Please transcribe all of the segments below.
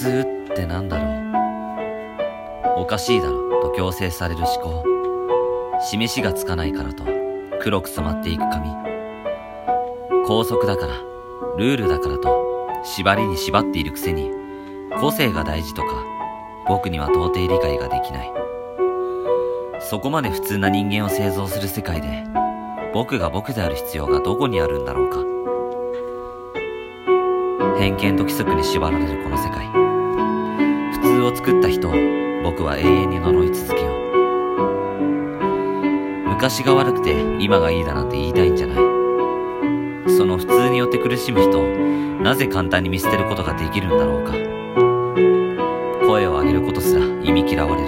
通ってなんだろう。おかしいだろと強制される思考。示しがつかないからと黒く染まっていく髪。校則だからルールだからと縛りに縛っているくせに個性が大事とか僕には到底理解ができない。そこまで普通な人間を製造する世界で僕が僕である必要がどこにあるんだろうか。偏見と規則に縛られるこの世界、普通を作った人を僕は永遠に呪い続けよう。昔が悪くて今がいいだなんて言いたいんじゃない。その普通によって苦しむ人をなぜ簡単に見捨てることができるんだろうか。声を上げることすら忌み嫌われる。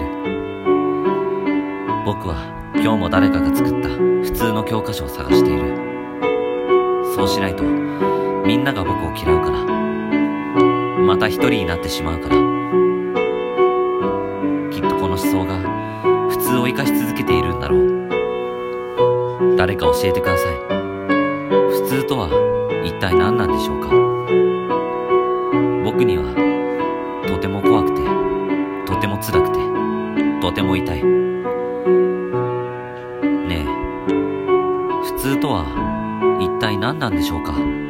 僕は今日も誰かが作った普通の教科書を探している。そうしないとみんなが僕を嫌うから、また一人になってしまうから。きっとこの思想が普通を生かし続けているんだろう。誰か教えてください。普通とは一体何なんでしょうか。僕にはとても怖くて、とても辛くて、とても痛い。ねえ、普通とは一体何なんでしょうか。